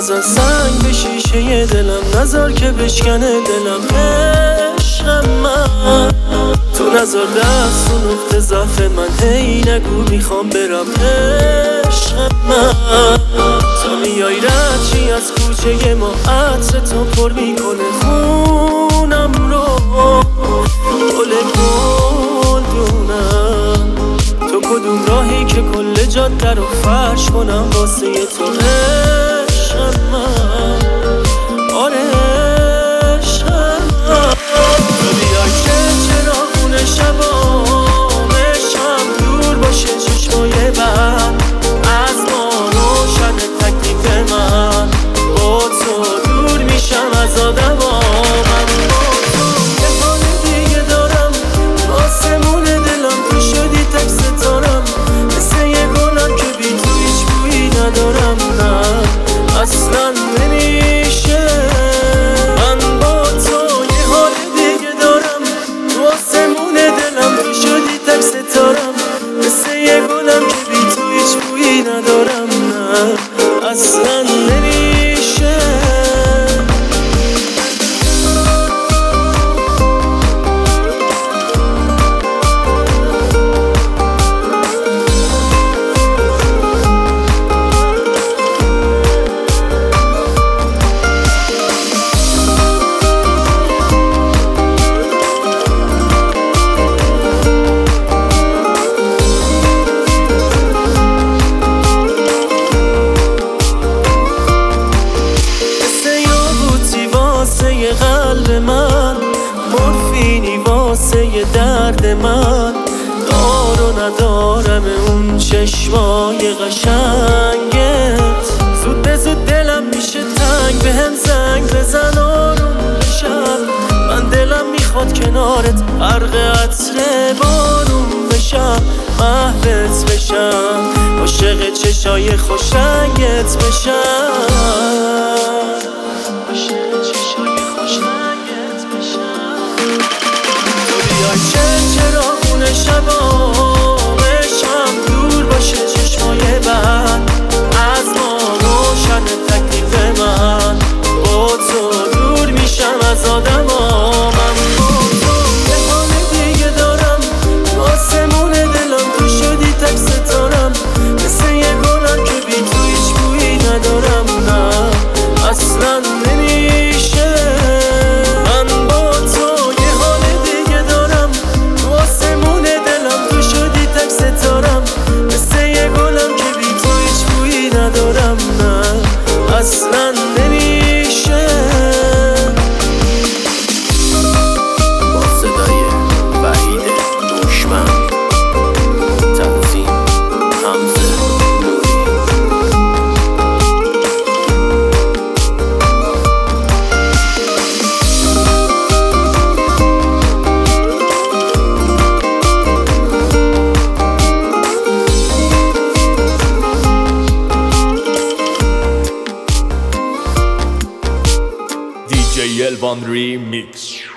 نزن سنگ به شیشه دلم، نذار که بشکنه دلم. عشق من تو نذار دست و نقطه ضعف من، هی نگو میخوام برم. عشق من تو میای رد چی از کوچه ما، عطر تو پر میکنه خونم رو. گل گلدونم تو کدوم راهی که کل جاده رو فرش کنم واسه تو. عشق من آره عشق من تو بیای که چراغون شبامشم دور باشه چشمای بد از ما روشن تکلیف من. با تو دور میشم از آدما، من با تو یه حال دیگه دارم. آسمون دلم تو شدی تک ستارم، مثل یه گلم که بی تو هیچ بویی ندارم. نه اصلا نمیشه. من با تو یه حال دیگه دارم. تو آسمون دلم تو شدی تک ستارم، مثل یه گلم که بی تو هیچ بویی ندارم. نه اصلا نمیشه. قلب من مورفینی واسه درد من، دار و ندارم اون چشمای قشنگت. زود به زود دلم میشه تنگ، به هم زنگ بزن آروم بشم. من دلم میخواد کنارت غرق عطر بارون بشم، محوت بشم، عاشق چشای خوشنگت بشم. چراغون شبامشم دور باشه چشمای بد از ما روشن تکلیف من. با تو دور میشم از آدما، من با تو یه حال دیگه دارم. آسمون دلم تو شدی تک ستارم، مثل یه گلم که بی تو هیچ بویی ندارم. نه اصلا نمیشه. من با تو یه حال دیگه دارم. آسمون دلم تو شدی تک ستارم، مثل یه گلم که بی تو هیچ بویی ندارم. نه اصلا نمیشه. با صدای وحید دشمن، تنظیم حمزه نوری. DJ Elvan Remix.